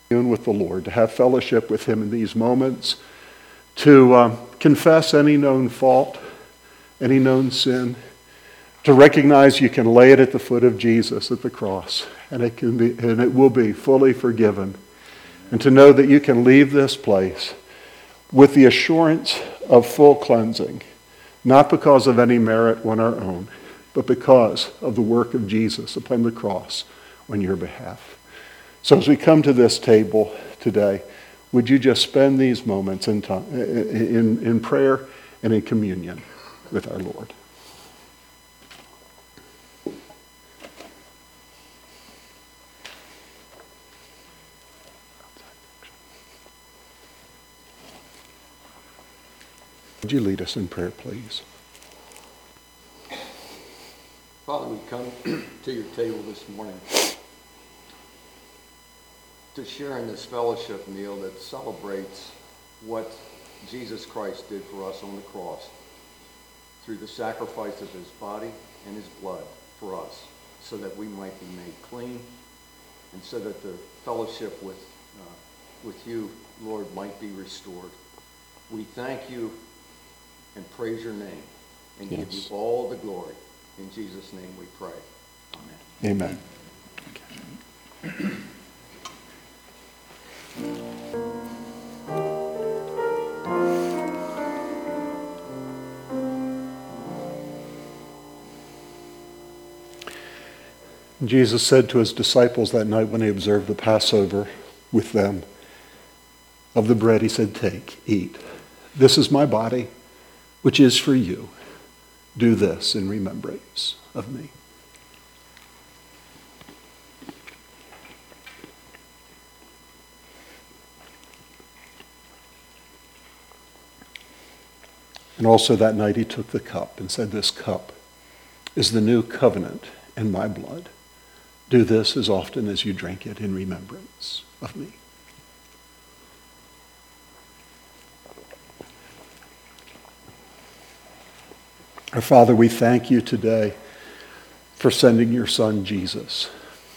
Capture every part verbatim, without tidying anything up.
with the Lord, to have fellowship with him in these moments, to um, confess any known fault, any known sin, to recognize you can lay it at the foot of Jesus at the cross, and it can be, and it will be fully forgiven, and to know that you can leave this place with the assurance of full cleansing, not because of any merit on our own, but because of the work of Jesus upon the cross on your behalf. So as we come to this table today, would you just spend these moments in, time, in, in prayer and in communion with our Lord? Would you lead us in prayer, please? Father, we come to your table this morning to share in this fellowship meal that celebrates what Jesus Christ did for us on the cross through the sacrifice of his body and his blood for us, so that we might be made clean, and so that the fellowship with uh, with you, Lord, might be restored. We thank you and praise your name and yes. give you all the glory. In Jesus' name we pray. Amen. Amen. Jesus said to his disciples that night when he observed the Passover with them, of the bread he said, "Take, eat. This is my body, which is for you. Do this in remembrance of me." And also that night he took the cup and said, "This cup is the new covenant in my blood. Do this as often as you drink it in remembrance of me." Our Father, we thank you today for sending your Son, Jesus.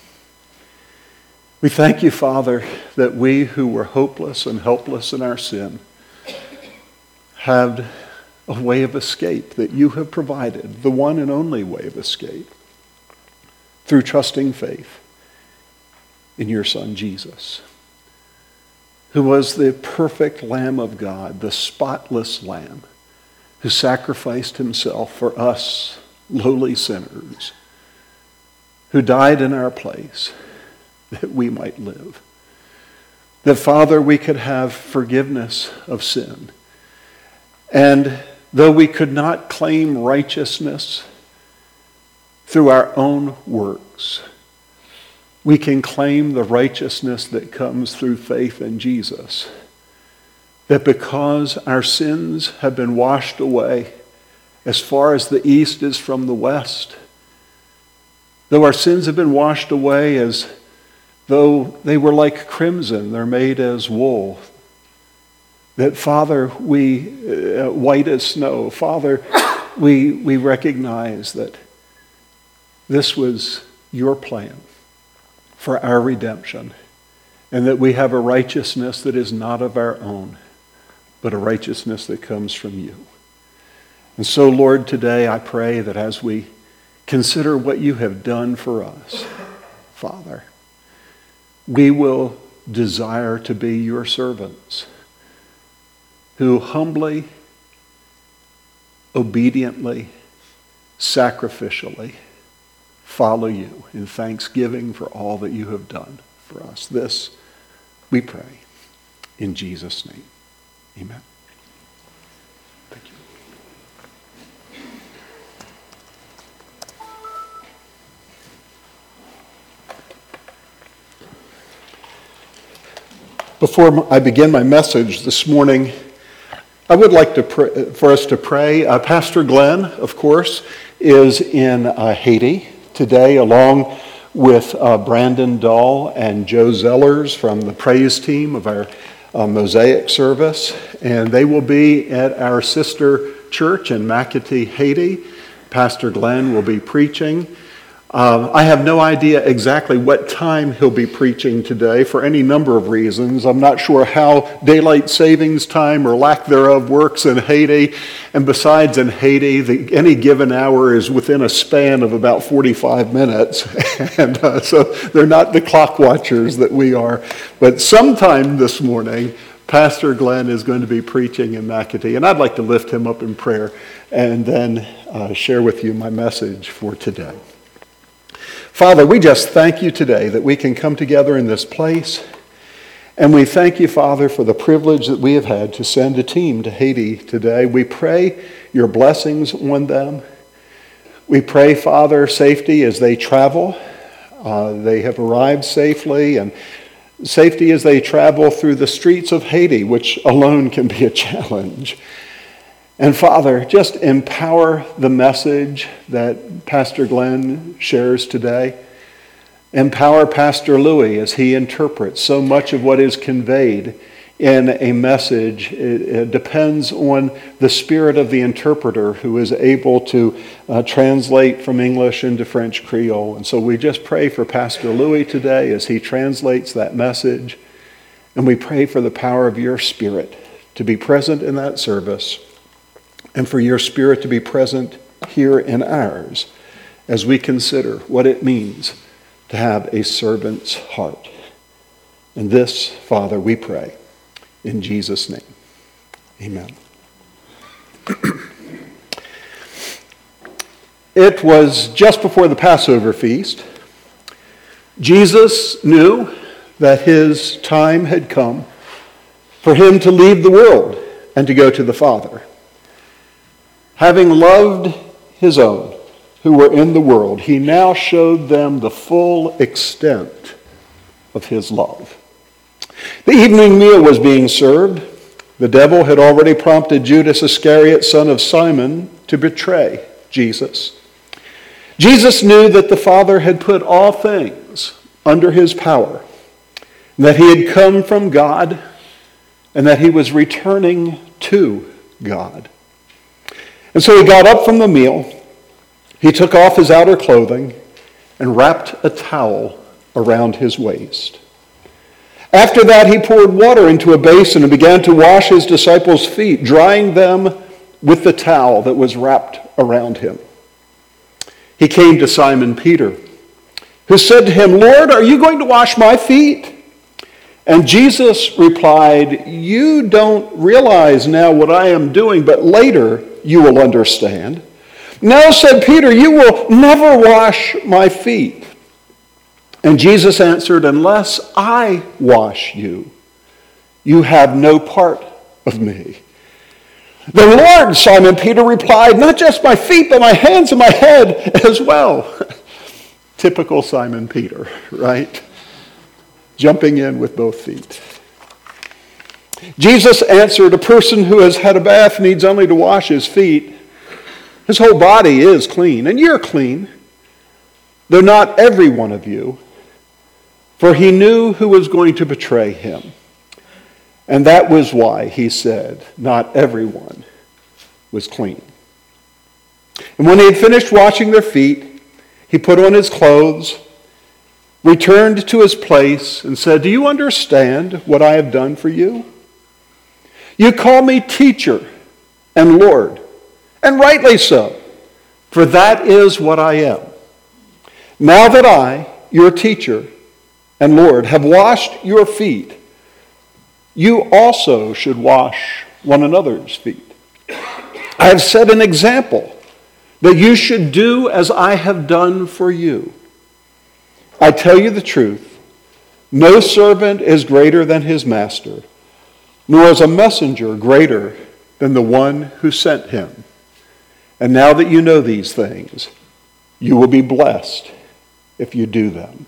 We thank you, Father, that we who were hopeless and helpless in our sin had a way of escape that you have provided, the one and only way of escape, through trusting faith in your Son, Jesus, who was the perfect Lamb of God, the spotless Lamb, who sacrificed himself for us lowly sinners, who died in our place that we might live. That, Father, we could have forgiveness of sin. And though we could not claim righteousness through our own works, we can claim the righteousness that comes through faith in Jesus. That because our sins have been washed away as far as the east is from the west, though our sins have been washed away as though they were like crimson, they're made as wool, that, Father, we, uh, white as snow, Father, we, we recognize that this was your plan for our redemption, and that we have a righteousness that is not of our own, but a righteousness that comes from you. And so, Lord, today I pray that as we consider what you have done for us, Father, we will desire to be your servants who humbly, obediently, sacrificially follow you in thanksgiving for all that you have done for us. This we pray in Jesus' name. Amen. Thank you. Before I begin my message this morning, I would like to pray, for us to pray. Uh, Pastor Glenn, of course, is in uh, Haiti today, along with uh, Brandon Dahl and Joe Zellers from the praise team of our uh, Mosaic service. And they will be at our sister church in Makati, Haiti. Pastor Glenn will be preaching. Um, I have no idea exactly what time he'll be preaching today for any number of reasons. I'm not sure how daylight savings time or lack thereof works in Haiti. And besides, in Haiti, the, any given hour is within a span of about forty-five minutes. and uh, so they're not the clock watchers that we are. But sometime this morning, Pastor Glenn is going to be preaching in Makati. And I'd like to lift him up in prayer and then uh, share with you my message for today. Father, we just thank you today that we can come together in this place. And we thank you, Father, for the privilege that we have had to send a team to Haiti today. We pray your blessings on them. We pray, Father, safety as they travel. Uh, they have arrived safely, and safety as they travel through the streets of Haiti, which alone can be a challenge. And Father, just empower the message that Pastor Glenn shares today. Empower Pastor Louis as he interprets so much of what is conveyed in a message. It, it depends on the spirit of the interpreter who is able to uh, translate from English into French Creole. And so we just pray for Pastor Louis today as he translates that message. And we pray for the power of your Spirit to be present in that service, and for your Spirit to be present here in ours as we consider what it means to have a servant's heart. And this, Father, we pray in Jesus' name. Amen. It was just before the Passover feast. Jesus knew that his time had come for him to leave the world and to go to the Father. Having loved his own who were in the world, he now showed them the full extent of his love. The evening meal was being served. The devil had already prompted Judas Iscariot, son of Simon, to betray Jesus. Jesus knew that the Father had put all things under his power, that he had come from God, and that he was returning to God. And so he got up from the meal, he took off his outer clothing, and wrapped a towel around his waist. After that, he poured water into a basin and began to wash his disciples' feet, drying them with the towel that was wrapped around him. He came to Simon Peter, who said to him, "Lord, are you going to wash my feet?" And Jesus replied, "You don't realize now what I am doing, but later you will understand." "No," said Peter, "you will never wash my feet." And Jesus answered, "Unless I wash you, you have no part of me." "Then, Lord," Simon Peter replied, "not just my feet, but my hands and my head as well." Typical Simon Peter, right? Jumping in with both feet. Jesus answered, "A person who has had a bath needs only to wash his feet. His whole body is clean, and you're clean, though not every one of you." For he knew who was going to betray him. And that was why he said, not everyone was clean. And when he had finished washing their feet, he put on his clothes, returned to his place, and said, "Do you understand what I have done for you? You call me teacher and Lord, and rightly so, for that is what I am. Now that I, your teacher and Lord, have washed your feet, you also should wash one another's feet. I have set an example that you should do as I have done for you. I tell you the truth, no servant is greater than his master, nor is a messenger greater than the one who sent him. And now that you know these things, you will be blessed if you do them."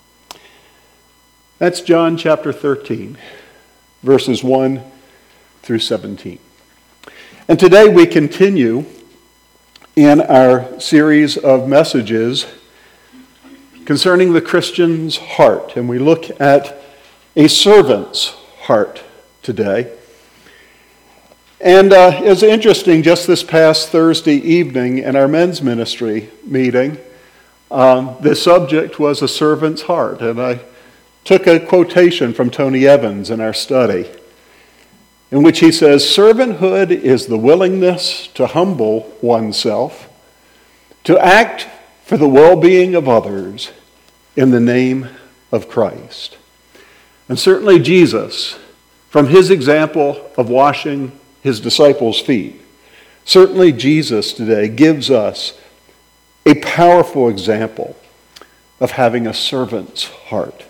That's John chapter thirteen, verses one through seventeen. And today we continue in our series of messages concerning the Christian's heart. And we look at a servant's heart today. And uh, it was interesting, just this past Thursday evening in our men's ministry meeting, um, the subject was a servant's heart. And I took a quotation from Tony Evans in our study, in which he says, "Servanthood is the willingness to humble oneself, to act for the well-being of others in the name of Christ." And certainly Jesus, from his example of washing his disciples' feet, certainly Jesus today gives us a powerful example of having a servant's heart.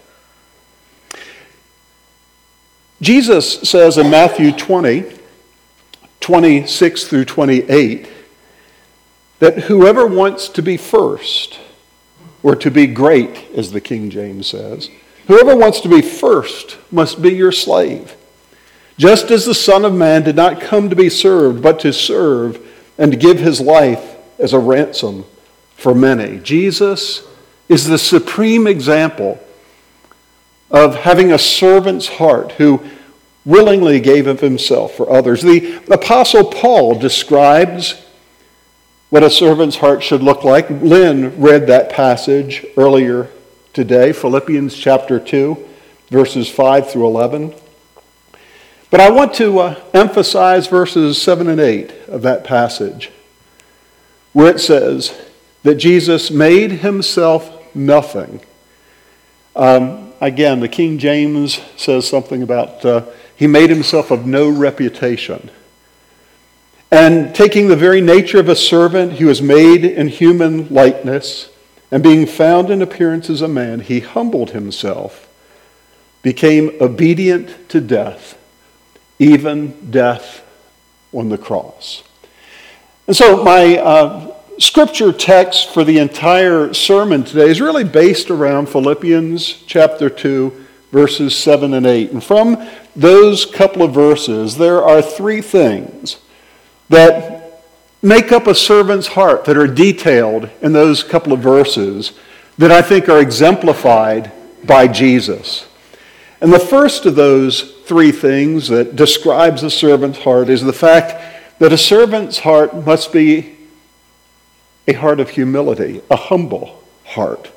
Jesus says in Matthew twenty, twenty-six through twenty-eight, that whoever wants to be first, or to be great, as the King James says, whoever wants to be first must be your slave. Just as the Son of Man did not come to be served, but to serve and to give his life as a ransom for many. Jesus is the supreme example of having a servant's heart who willingly gave of himself for others. The Apostle Paul describes what a servant's heart should look like. Lynn read that passage earlier today, Philippians chapter two, verses five through eleven. But I want to uh, emphasize verses seven and eight of that passage, where it says that Jesus made himself nothing. Um, again, the King James says something about uh, he made himself of no reputation. And taking the very nature of a servant, he was made in human likeness, and being found in appearance as a man, he humbled himself, became obedient to death, even death on the cross. And so my uh, scripture text for the entire sermon today is really based around Philippians chapter two, verses seven and eight. And from those couple of verses, there are three things that make up a servant's heart that are detailed in those couple of verses that I think are exemplified by Jesus. And the first of those three things that describes a servant's heart is the fact that a servant's heart must be a heart of humility, a humble heart.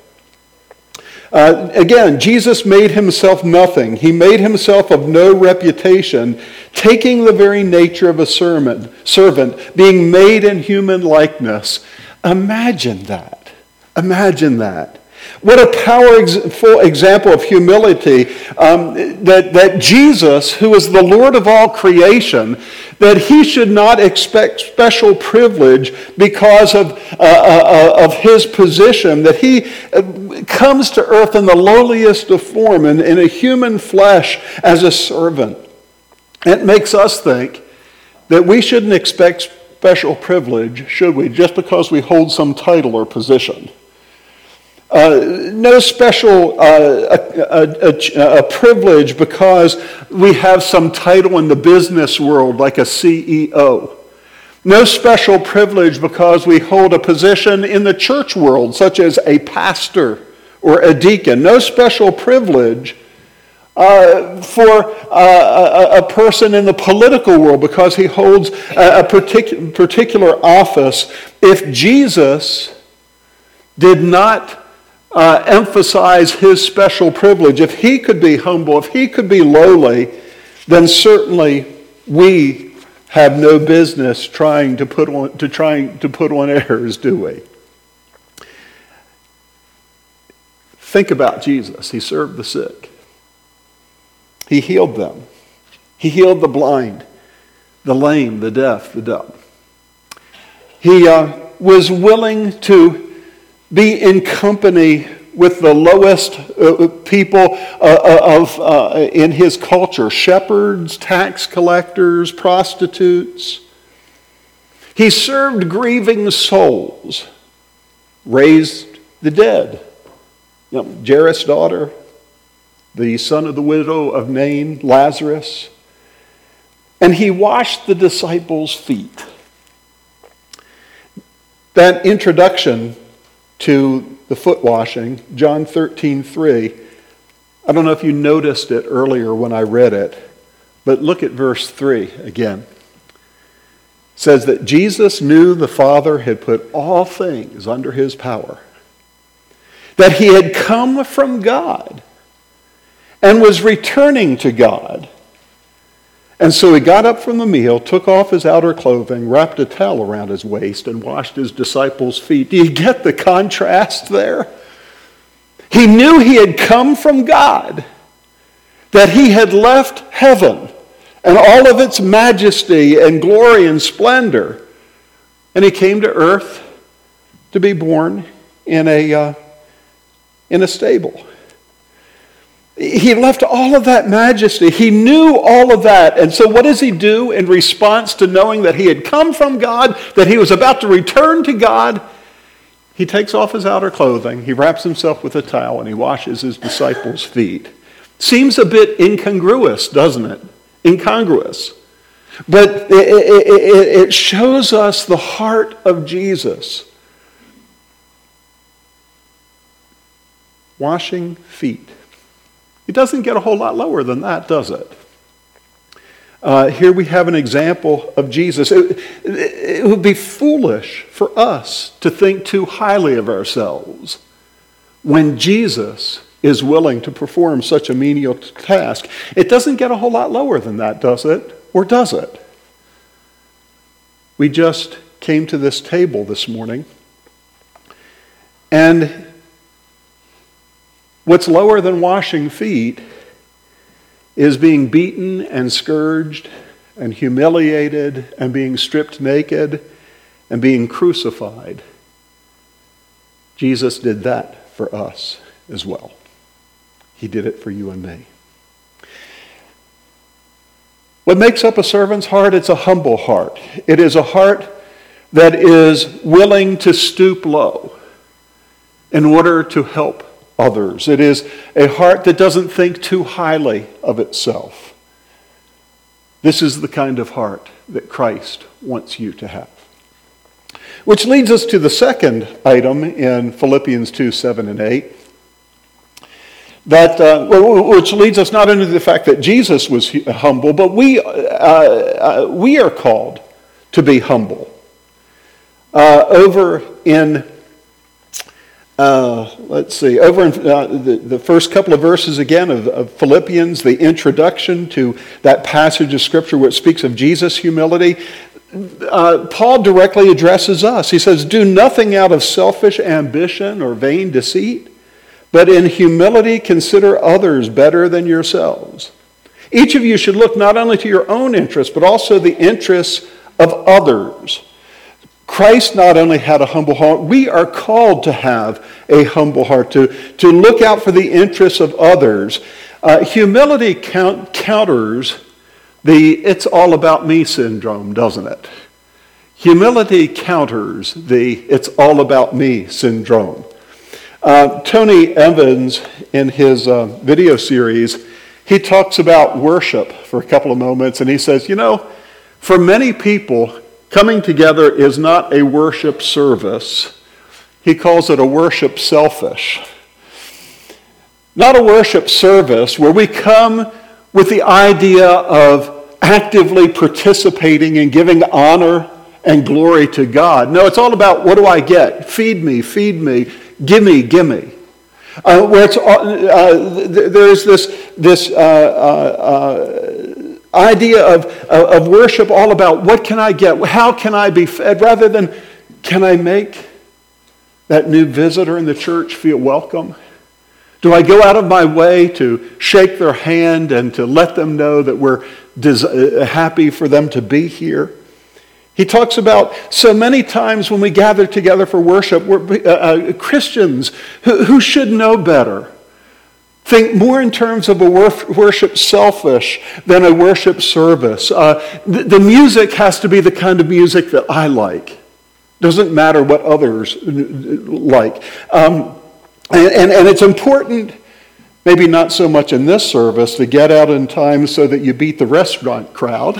Uh, again, Jesus made himself nothing. He made himself of no reputation, taking the very nature of a servant, servant, being made in human likeness. Imagine that. Imagine that. What a powerful example of humility um, that, that Jesus, who is the Lord of all creation, that he should not expect special privilege because of, uh, uh, of his position, that he comes to earth in the lowliest of form, in, in a human flesh as a servant. It makes us think that we shouldn't expect special privilege, should we, just because we hold some title or position. Uh, no special uh, a, a, a privilege because we have some title in the business world like a C E O. No special privilege because we hold a position in the church world such as a pastor or a deacon. No special privilege uh, for uh, a, a person in the political world because he holds a, a partic- particular office. If Jesus did not Uh, emphasize his special privilege, if he could be humble, if he could be lowly, then certainly we have no business trying to put on to trying to put on airs, do we? Think about Jesus. He served the sick. He healed them. He healed the blind, the lame, the deaf, the dumb. He uh, was willing to be in company with the lowest uh, people uh, of uh, in his culture, shepherds, tax collectors, prostitutes. He served grieving souls, raised the dead. You know, Jairus' daughter, the son of the widow of Nain, Lazarus. And he washed the disciples' feet. That introduction to the foot washing, John thirteen three. I don't know if you noticed it earlier when I read it, but look at verse three again. It says that Jesus knew the Father had put all things under his power, that he had come from God and was returning to God. And so he got up from the meal, took off his outer clothing, wrapped a towel around his waist, and washed his disciples' feet. Do you get the contrast there? He knew he had come from God, that he had left heaven and all of its majesty and glory and splendor, and he came to earth to be born in a, uh, in a stable. He left all of that majesty. He knew all of that. And so what does he do in response to knowing that he had come from God, that he was about to return to God? He takes off his outer clothing, he wraps himself with a towel, and he washes his disciples' feet. Seems a bit incongruous, doesn't it? Incongruous. But it, it, it shows us the heart of Jesus. Washing feet. It doesn't get a whole lot lower than that, does it? Uh, here we have an example of Jesus. It, it would be foolish for us to think too highly of ourselves when Jesus is willing to perform such a menial task. It doesn't get a whole lot lower than that, does it? Or does it? We just came to this table this morning, and what's lower than washing feet is being beaten and scourged and humiliated and being stripped naked and being crucified. Jesus did that for us as well. He did it for you and me. What makes up a servant's heart? It's a humble heart. It is a heart that is willing to stoop low in order to help others. It is a heart that doesn't think too highly of itself. This is the kind of heart that Christ wants you to have. Which leads us to the second item in Philippians two, seven, and eight. That, uh, which leads us not only to the fact that Jesus was humble, but we, uh, uh, we are called to be humble. Uh, over in Uh, let's see, over in uh, the, the first couple of verses again of, of Philippians, the introduction to that passage of Scripture which speaks of Jesus' humility, uh, Paul directly addresses us. He says, "Do nothing out of selfish ambition or vain deceit, but in humility consider others better than yourselves. Each of you should look not only to your own interests, but also the interests of others." Christ not only had a humble heart, we are called to have a humble heart, to, to look out for the interests of others. Uh, humility count, counters the "it's all about me" syndrome, doesn't it? Humility counters the "it's all about me" syndrome. Uh, Tony Evans, in his uh, video series, he talks about worship for a couple of moments, and he says, you know, for many people, coming together is not a worship service. He calls it a worship selfish. Not a worship service where we come with the idea of actively participating and giving honor and glory to God. No, it's all about, what do I get? Feed me, feed me, gimme, gimme. Uh, where it's, uh, there's this, this uh, uh, uh, idea of, of worship all about what can I get? How can I be fed? Rather than, can I make that new visitor in the church feel welcome? Do I go out of my way to shake their hand and to let them know that we're des- happy for them to be here? He talks about so many times when we gather together for worship, we're uh, uh, Christians who, who should know better think more in terms of a worship selfish than a worship service. Uh, the, the music has to be the kind of music that I like. Doesn't matter what others like. Um, and, and it's important, maybe not so much in this service, to get out in time so that you beat the restaurant crowd.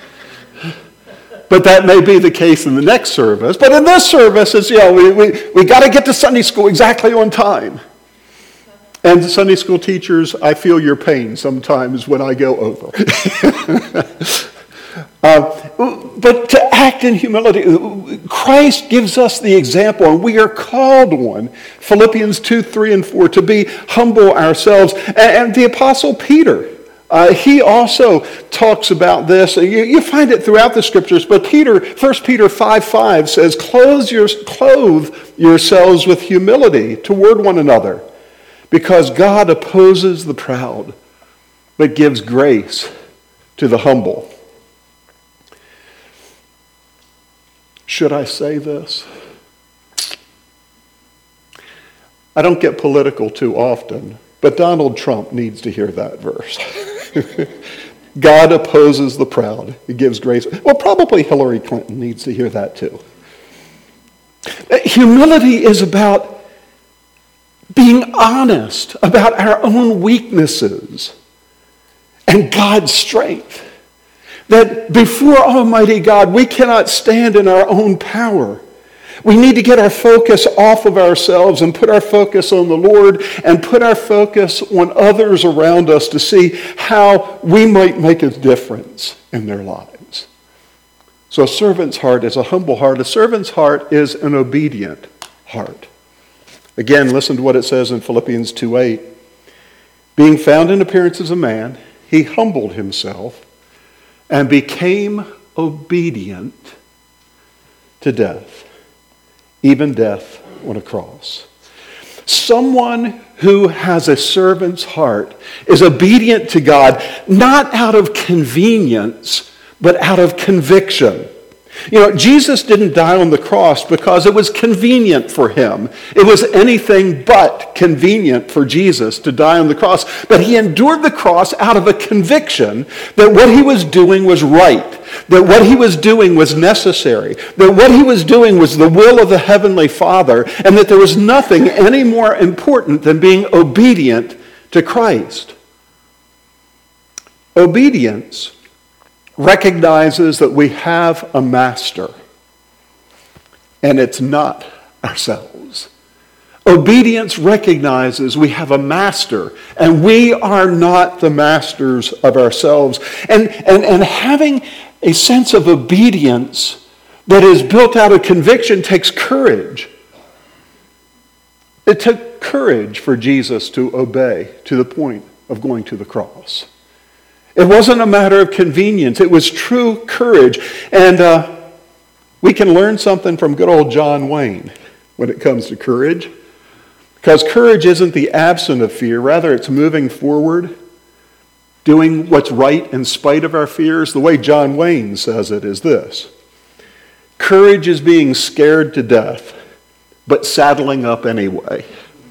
But that may be the case in the next service. But in this service, it's, you know, we, we, we got to get to Sunday school exactly on time. And Sunday school teachers, I feel your pain sometimes when I go over. Uh, but to act in humility, Christ gives us the example, and we are called one. Philippians two, three, and four, to be humble ourselves. And, and the Apostle Peter, uh, he also talks about this. You, you find it throughout the Scriptures, but Peter, First Peter five, five says, clothe, your, clothe yourselves with humility toward one another, because God opposes the proud, but gives grace to the humble. Should I say this? I don't get political too often, but Donald Trump needs to hear that verse. God opposes the proud. He gives grace. Well, probably Hillary Clinton needs to hear that too. Humility is about being honest about our own weaknesses and God's strength. That before Almighty God, we cannot stand in our own power. We need to get our focus off of ourselves and put our focus on the Lord and put our focus on others around us to see how we might make a difference in their lives. So a servant's heart is a humble heart. A servant's heart is an obedient heart. Again, listen to what it says in Philippians two eight. Being found in appearance as a man, he humbled himself and became obedient to death, even death on a cross. Someone who has a servant's heart is obedient to God, not out of convenience, but out of conviction. You know, Jesus didn't die on the cross because it was convenient for him. It was anything but convenient for Jesus to die on the cross. But he endured the cross out of a conviction that what he was doing was right, that what he was doing was necessary, that what he was doing was the will of the Heavenly Father, and that there was nothing any more important than being obedient to Christ. Obedience recognizes that we have a master, and it's not ourselves. Obedience recognizes we have a master, and we are not the masters of ourselves. And, and, and having a sense of obedience that is built out of conviction takes courage. It took courage for Jesus to obey to the point of going to the cross. It wasn't a matter of convenience. It was true courage. And uh, we can learn something from good old John Wayne when it comes to courage. Because courage isn't the absence of fear. Rather, it's moving forward, doing what's right in spite of our fears. The way John Wayne says it is this. Courage is being scared to death, but saddling up anyway.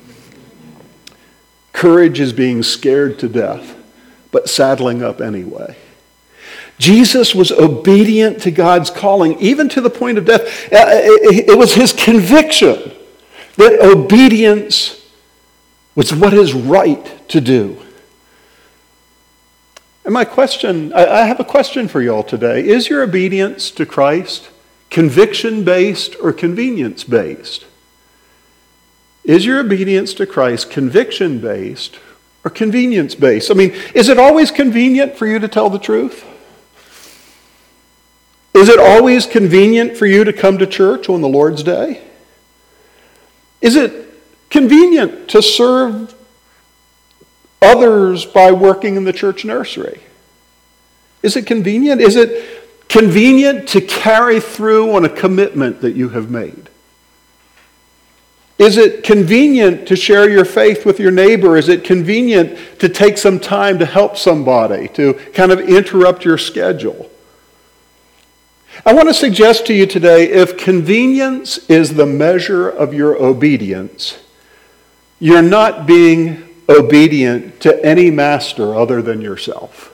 Courage is being scared to death, but saddling up anyway. Jesus was obedient to God's calling, even to the point of death. It was his conviction that obedience was what is right to do. And my question, I have a question for you all today. Is your obedience to Christ conviction-based or convenience-based? Is your obedience to Christ conviction-based or convenience-based? I mean, is it always convenient for you to tell the truth? Is it always convenient for you to come to church on the Lord's Day? Is it convenient to serve others by working in the church nursery? Is it convenient? Is it convenient to carry through on a commitment that you have made? Is it convenient to share your faith with your neighbor? Is it convenient to take some time to help somebody, to kind of interrupt your schedule? I want to suggest to you today, if convenience is the measure of your obedience, you're not being obedient to any master other than yourself.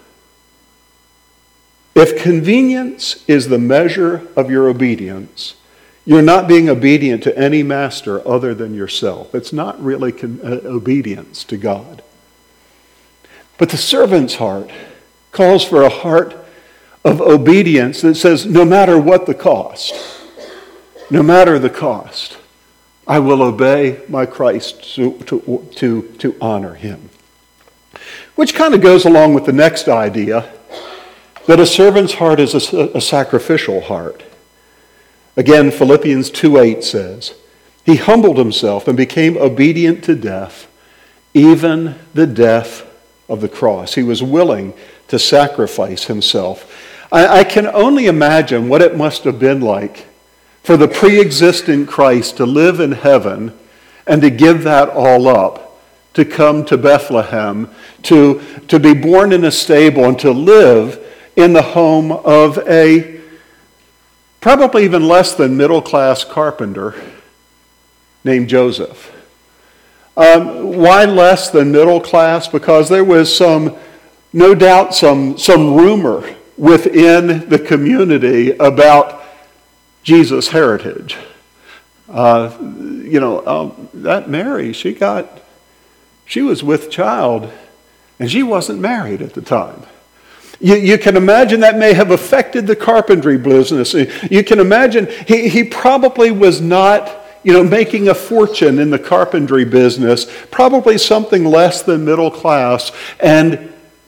If convenience is the measure of your obedience, you're not being obedient to any master other than yourself. It's not really con- uh, obedience to God. But the servant's heart calls for a heart of obedience that says, no matter what the cost, no matter the cost, I will obey my Christ to, to, to, to honor him. Which kind of goes along with the next idea. that a servant's heart is a, a sacrificial heart. Again, Philippians two eight says, he humbled himself and became obedient to death, even the death of the cross. He was willing to sacrifice himself. I, I can only imagine what it must have been like for the pre-existent Christ to live in heaven and to give that all up, to come to Bethlehem, to, to be born in a stable and to live in the home of a probably even less than middle-class carpenter named Joseph. Um, why less than middle class? Because there was some, no doubt, some, some rumor within the community about Jesus' heritage. Uh, you know, um, that Mary, she got, she was with child, and she wasn't married at the time. You, you can imagine that may have affected the carpentry business. You can imagine he, he probably was not, you know, making a fortune in the carpentry business, probably something less than middle class, and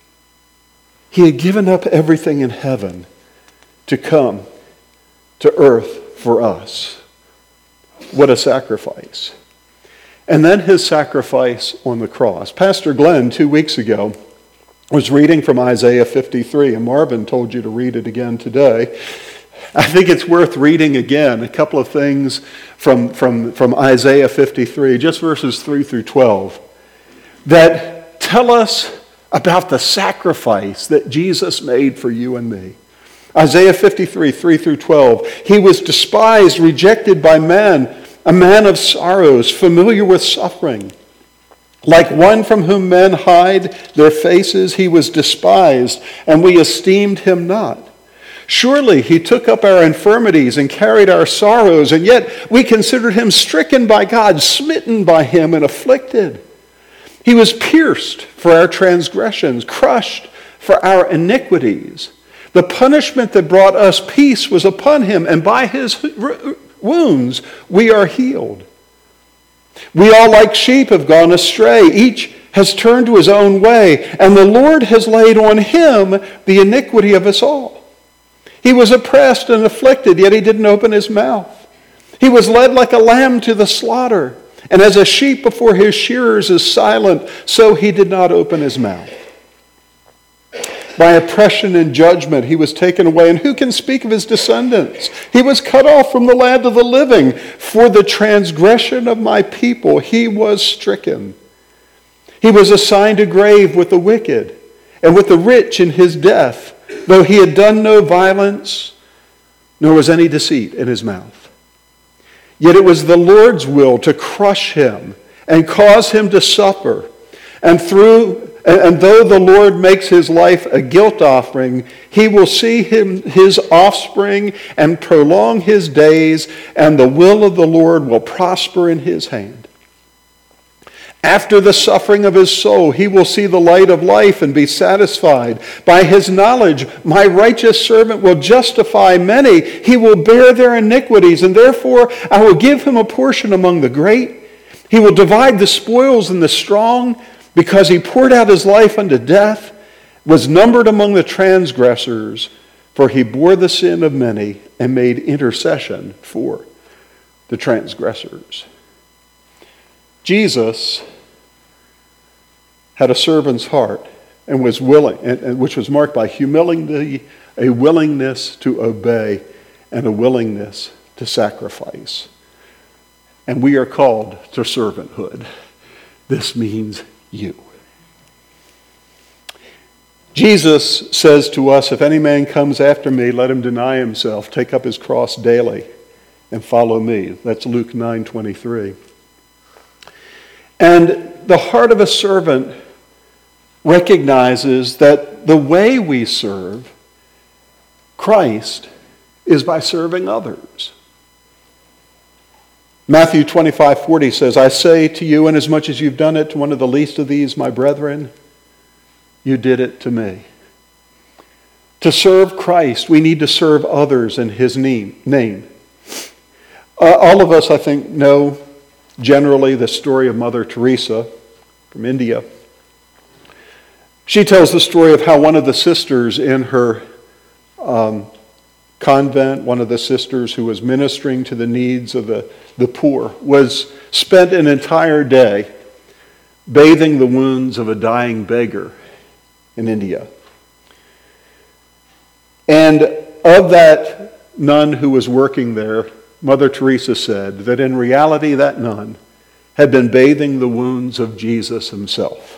he had given up everything in heaven to come to earth for us. What a sacrifice. And then his sacrifice on the cross. Pastor Glenn, two weeks ago, was reading from Isaiah fifty-three, and Marvin told you to read it again today. I think it's worth reading again a couple of things from, from, from Isaiah fifty-three, just verses three through twelve, that tell us about the sacrifice that Jesus made for you and me. Isaiah fifty-three, three through twelve. He was despised, rejected by men, a man of sorrows, familiar with suffering. Like one from whom men hide their faces, he was despised, and we esteemed him not. Surely he took up our infirmities and carried our sorrows, and yet we considered him stricken by God, smitten by him, and afflicted. He was pierced for our transgressions, crushed for our iniquities. The punishment that brought us peace was upon him, and by his wounds we are healed. We all like sheep have gone astray. Each has turned to his own way, and the Lord has laid on him the iniquity of us all. He was oppressed and afflicted, yet he didn't open his mouth. He was led like a lamb to the slaughter, and as a sheep before his shearers is silent, so he did not open his mouth. By oppression and judgment he was taken away, and who can speak of his descendants? He was cut off from the land of the living. For the transgression of my people he was stricken. He was assigned a grave with the wicked, and with the rich in his death, though he had done no violence, nor was any deceit in his mouth. Yet it was the Lord's will to crush him and cause him to suffer. And through and though the Lord makes his life a guilt offering, he will see him his offspring and prolong his days, and the will of the Lord will prosper in his hand. After the suffering of his soul, he will see the light of life and be satisfied. By his knowledge, my righteous servant will justify many. He will bear their iniquities, and therefore I will give him a portion among the great. He will divide the spoils in the strong, because he poured out his life unto death, was numbered among the transgressors, for he bore the sin of many and made intercession for the transgressors. Jesus had a servant's heart and was willing, and, and which was marked by humility, a willingness to obey, and a willingness to sacrifice. And we are called to servanthood. This means you. Jesus says to us, if any man comes after me, let him deny himself, take up his cross daily, and follow me. That's Luke nine twenty-three. And the heart of a servant recognizes that the way we serve Christ is by serving others. Matthew twenty-five forty says, I say to you, inasmuch as you've done it to one of the least of these, my brethren, you did it to me. To serve Christ, we need to serve others in his name. Uh, all of us, I think, know generally the story of Mother Teresa from India. She tells the story of how one of the sisters in her um, convent, one of the sisters who was ministering to the needs of the, the poor, was spent an entire day bathing the wounds of a dying beggar in India. And of that nun who was working there, Mother Teresa said that in reality that nun had been bathing the wounds of Jesus himself.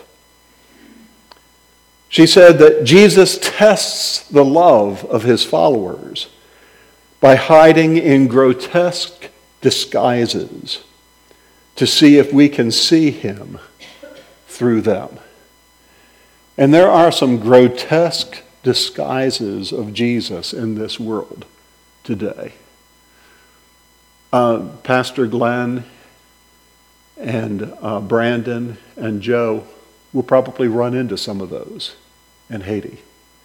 She said that Jesus tests the love of his followers by hiding in grotesque disguises to see if we can see him through them. And there are some grotesque disguises of Jesus in this world today. Uh, Pastor Glenn and uh, Brandon and Joe will probably run into some of those in Haiti.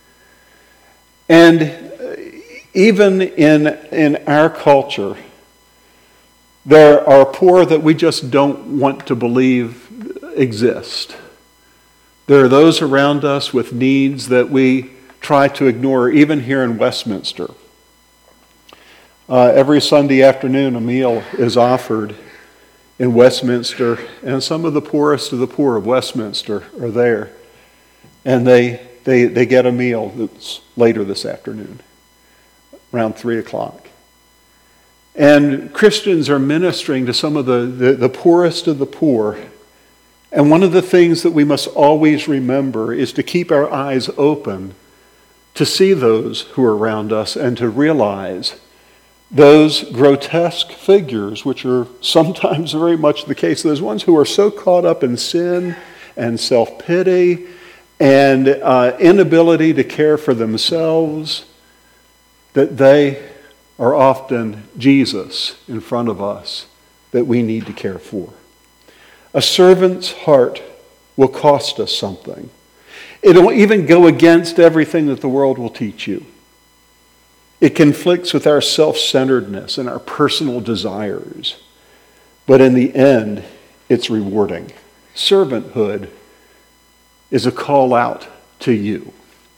And even in, in our culture, there are poor that we just don't want to believe exist. There are those around us with needs that we try to ignore, even here in Westminster. Uh, every Sunday afternoon, a meal is offered in Westminster, and some of the poorest of the poor of Westminster are there. And they, they, they get a meal that's later this afternoon, around three o'clock. And Christians are ministering to some of the, the, the poorest of the poor. And one of the things that we must always remember is to keep our eyes open to see those who are around us and to realize those grotesque figures, which are sometimes very much the case, those ones who are so caught up in sin and self-pity and uh, inability to care for themselves, that they are often Jesus in front of us that we need to care for. A servant's heart will cost us something. It'll even go against everything that the world will teach you. It conflicts with our self-centeredness and our personal desires. But in the end, it's rewarding. Servanthood is a call out to you.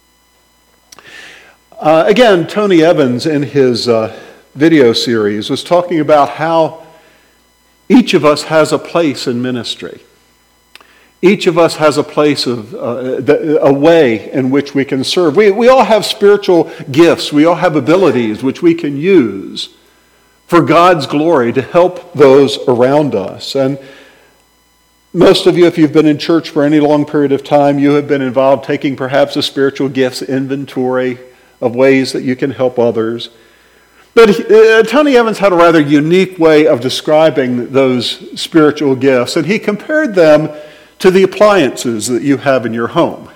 Uh, again, Tony Evans in his uh, video series was talking about how each of us has a place in ministry. Each of us has a place of, uh, a way in which we can serve. We, we all have spiritual gifts. We all have abilities which we can use for God's glory to help those around us. And most of you, if you've been in church for any long period of time, you have been involved taking perhaps a spiritual gifts inventory of ways that you can help others. But uh, Tony Evans had a rather unique way of describing those spiritual gifts, and he compared them to the appliances that you have in your home.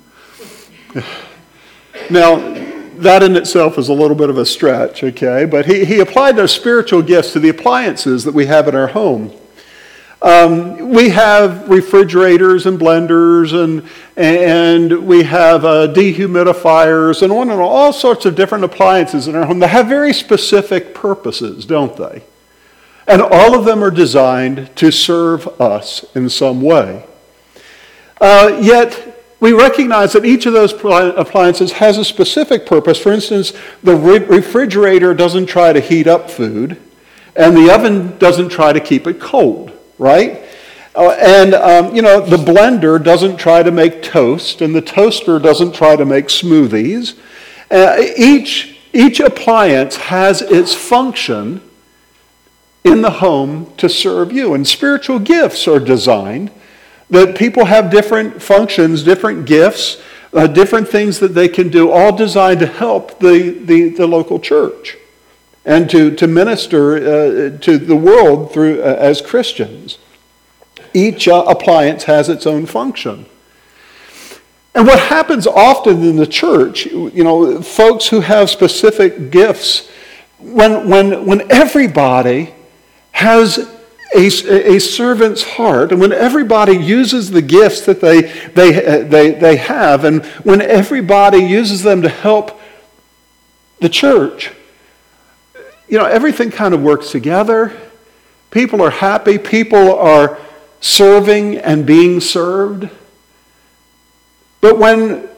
Now, that in itself is a little bit of a stretch, okay? But he, he applied those spiritual gifts to the appliances that we have in our home. Um, we have refrigerators and blenders, and, and we have uh, dehumidifiers, and on and on, all sorts of different appliances in our home that have very specific purposes, don't they? And all of them are designed to serve us in some way. Uh, yet, we recognize that each of those appliances has a specific purpose. For instance, the re- refrigerator doesn't try to heat up food, and the oven doesn't try to keep it cold, right? Uh, and, um, you know, the blender doesn't try to make toast, and the toaster doesn't try to make smoothies. Uh, each, each appliance has its function in the home to serve you. And spiritual gifts are designed that people have different functions, different gifts, uh, different things that they can do, all designed to help the, the, the local church and to, to minister uh, to the world through uh, as Christians. Each uh, appliance has its own function. And what happens often in the church, you know, folks who have specific gifts, when, when, when everybody has A, a servant's heart, and when everybody uses the gifts that they, they, they, they have, and when everybody uses them to help the church, you know, everything kind of works together. People are happy. People are serving and being served. But when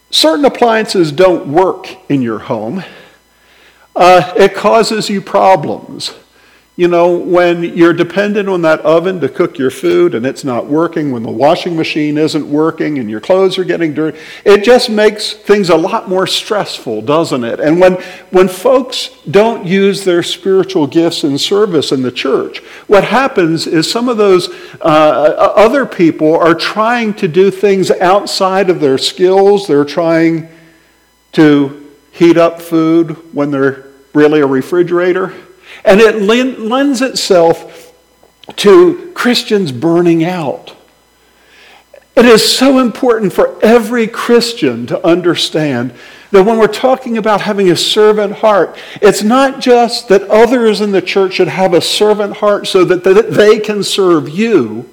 certain appliances don't work in your home, uh, it causes you problems. You know, when you're dependent on that oven to cook your food and it's not working, when the washing machine isn't working and your clothes are getting dirty, it just makes things a lot more stressful, doesn't it? And when, when folks don't use their spiritual gifts in service in the church, what happens is some of those uh, other people are trying to do things outside of their skills. They're trying to heat up food when they're really a refrigerator. And it lends itself to Christians burning out. It is so important for every Christian to understand that when we're talking about having a servant heart, it's not just that others in the church should have a servant heart so that they can serve you.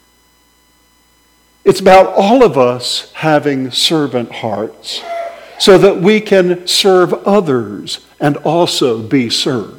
It's about all of us having servant hearts so that we can serve others and also be served.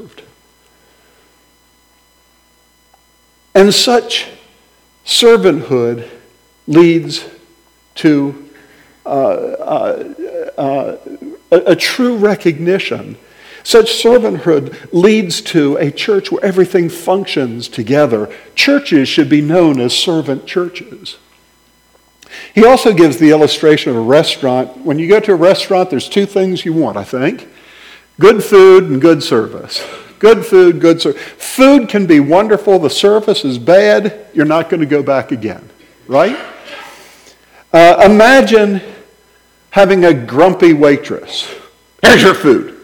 And such servanthood leads to uh, uh, uh, a, a true recognition. Such servanthood leads to a church where everything functions together. Churches should be known as servant churches. He also gives the illustration of a restaurant. When you go to a restaurant, there's two things you want, I think. Good food and good service. Good food, good service. Food can be wonderful. The service is bad. You're not going to go back again, right? Uh, imagine having a grumpy waitress. Here's your food.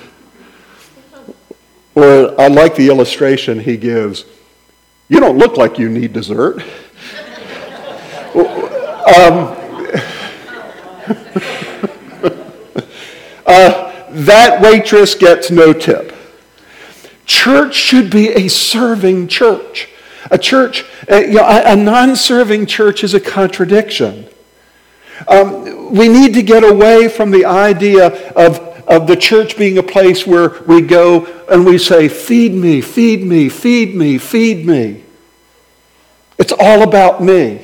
Or I like the illustration he gives. You don't look like you need dessert. um, uh, that waitress gets no tip. Church should be a serving church. A church, you know, a non-serving church is a contradiction. Um, we need to get away from the idea of, of the church being a place where we go and we say, feed me, feed me, feed me, feed me. It's all about me.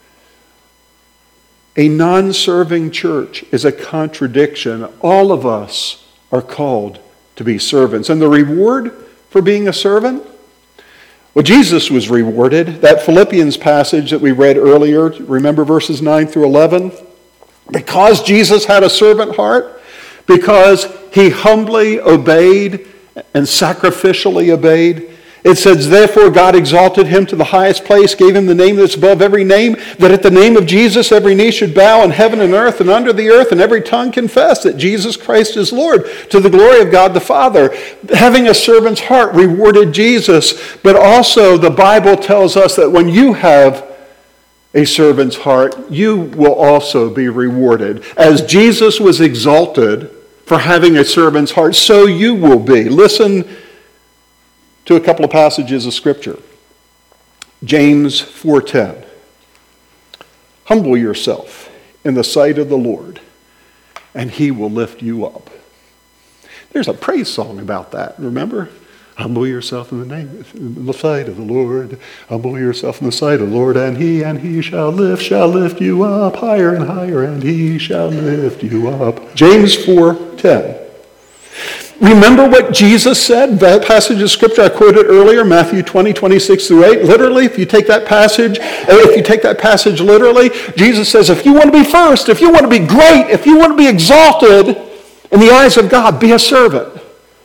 A non-serving church is a contradiction. All of us are called to be servants. And the reward for being a servant? Well, Jesus was rewarded. That Philippians passage that we read earlier, remember verses nine through eleven? Because Jesus had a servant heart, because he humbly obeyed and sacrificially obeyed, it says, therefore God exalted him to the highest place, gave him the name that's above every name, that at the name of Jesus every knee should bow in heaven and earth and under the earth, and every tongue confess that Jesus Christ is Lord, to the glory of God the Father. Having a servant's heart rewarded Jesus, but also the Bible tells us that when you have a servant's heart, you will also be rewarded. As Jesus was exalted for having a servant's heart, so you will be. Listen to a couple of passages of Scripture. James four ten. Humble yourself in the sight of the Lord, and he will lift you up. There's a praise song about that, remember? Humble yourself in the name, in the sight of the Lord. Humble yourself in the sight of the Lord, and he, and he shall lift, shall lift you up higher and higher, and he shall lift you up. James four ten. Remember what Jesus said, that passage of Scripture I quoted earlier, Matthew twenty, twenty-six through eight. Literally, if you take that passage, if you take that passage literally, Jesus says, if you want to be first, if you want to be great, if you want to be exalted in the eyes of God, be a servant.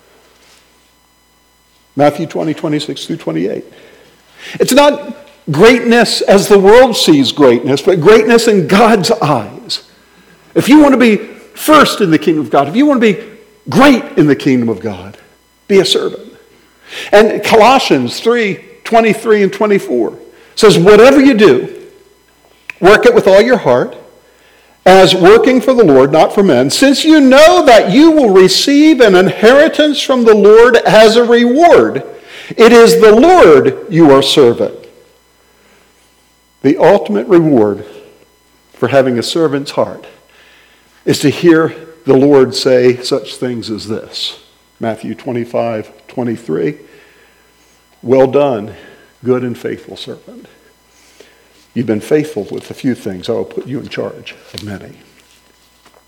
Matthew twenty, twenty-six through twenty-eight. It's not greatness as the world sees greatness, but greatness in God's eyes. If you want to be first in the kingdom of God, if you want to be great in the kingdom of God, be a servant. And Colossians three, twenty-three and twenty-four says, whatever you do, work it with all your heart, as working for the Lord, not for men, since you know that you will receive an inheritance from the Lord as a reward. It is the Lord you are serving. The ultimate reward for having a servant's heart is to hear the Lord say such things as this. Matthew twenty-five, twenty-three. Well done, good and faithful servant. You've been faithful with a few things. I will put you in charge of many.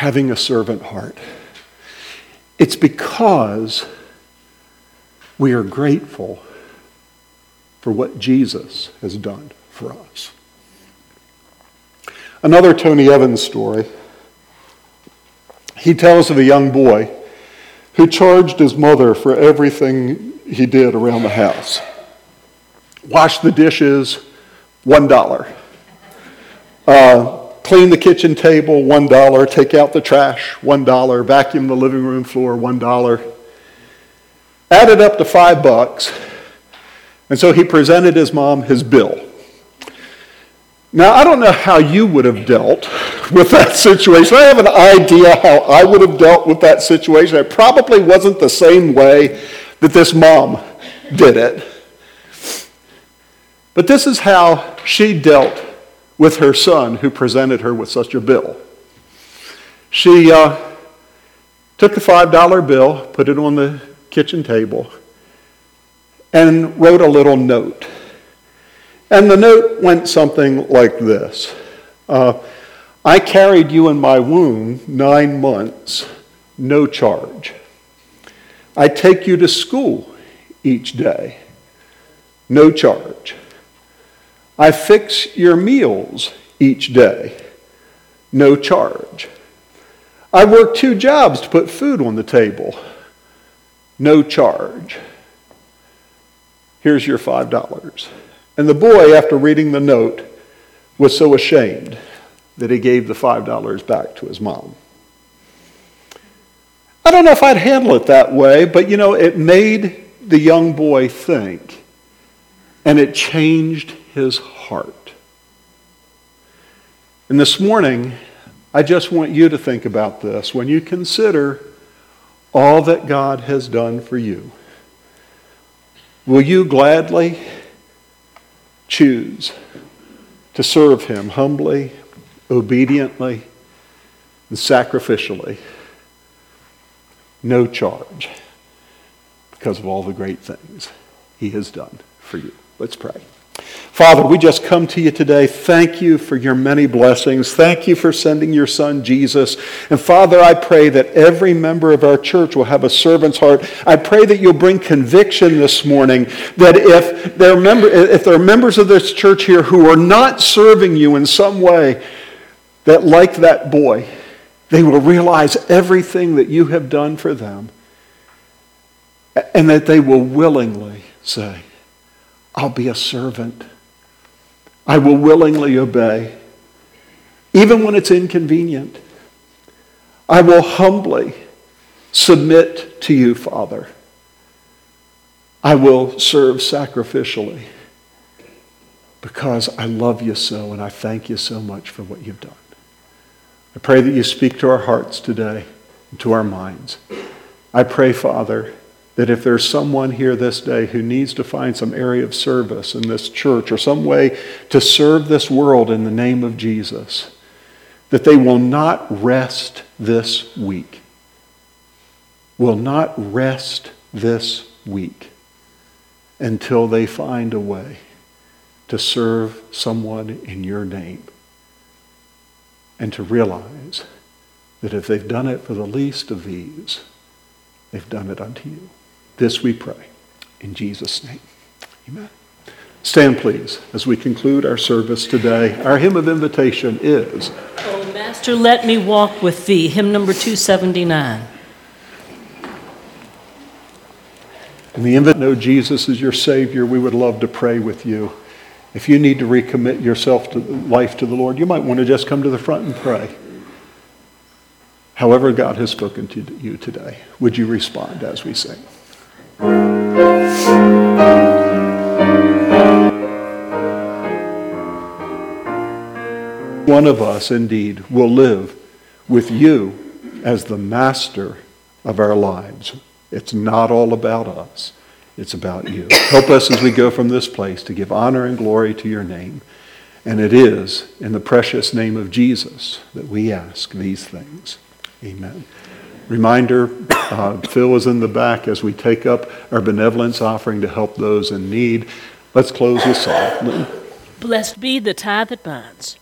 having a servant heart. It's because we are grateful for what Jesus has done for us. Another Tony Evans story. He tells of a young boy who charged his mother for everything he did around the house. Wash the dishes, one dollar. Uh, clean the kitchen table, one dollar. Take out the trash, one dollar. Vacuum the living room floor, one dollar. Added up to five bucks. And so he presented his mom his bill. Now, I don't know how you would have dealt with that situation. I have an idea how I would have dealt with that situation. It probably wasn't the same way that this mom did it. But this is how she dealt with her son who presented her with such a bill. She uh, took the five dollar bill, put it on the kitchen table, and wrote a little note. And the note went something like this. Uh, I carried you in my womb nine months, no charge. I take you to school each day, no charge. I fix your meals each day, no charge. I work two jobs to put food on the table, no charge. Here's your five dollars. And the boy, after reading the note, was so ashamed that he gave the five dollars back to his mom. I don't know if I'd handle it that way, but you know, it made the young boy think, and it changed his heart. And this morning, I just want you to think about this when you consider all that God has done for you. Will you gladly choose to serve him humbly, obediently, and sacrificially, no charge, because of all the great things he has done for you? Let's pray. Father, we just come to you today. Thank you for your many blessings. Thank you for sending your son, Jesus. And Father, I pray that every member of our church will have a servant's heart. I pray that you'll bring conviction this morning that if there are, member, if there are members of this church here who are not serving you in some way, that like that boy, they will realize everything that you have done for them, and that they will willingly say, I'll be a servant. I will willingly obey, even when it's inconvenient. I will humbly submit to you, Father. I will serve sacrificially because I love you so, and I thank you so much for what you've done. I pray that you speak to our hearts today and to our minds. I pray, Father, that if there's someone here this day who needs to find some area of service in this church or some way to serve this world in the name of Jesus, that they will not rest this week. Will not rest this week until they find a way to serve someone in your name, and to realize that if they've done it for the least of these, they've done it unto you. This we pray in Jesus' name. Amen. Stand, please, as we conclude our service today. Our hymn of invitation is, Oh, Master, Let Me Walk With Thee, hymn number two seventy-nine. In the invite, know Jesus is your Savior. We would love to pray with you. If you need to recommit yourself to life to the Lord, you might want to just come to the front and pray. However God has spoken to you today, would you respond as we sing? One of us, indeed, will live with you as the master of our lives. It's not all about us. It's about you. Help us as we go from this place to give honor and glory to your name. And it is in the precious name of Jesus that we ask these things. Amen. Reminder, uh, Phil is in the back as we take up our benevolence offering to help those in need. Let's close with song. Blessed be the tie that binds.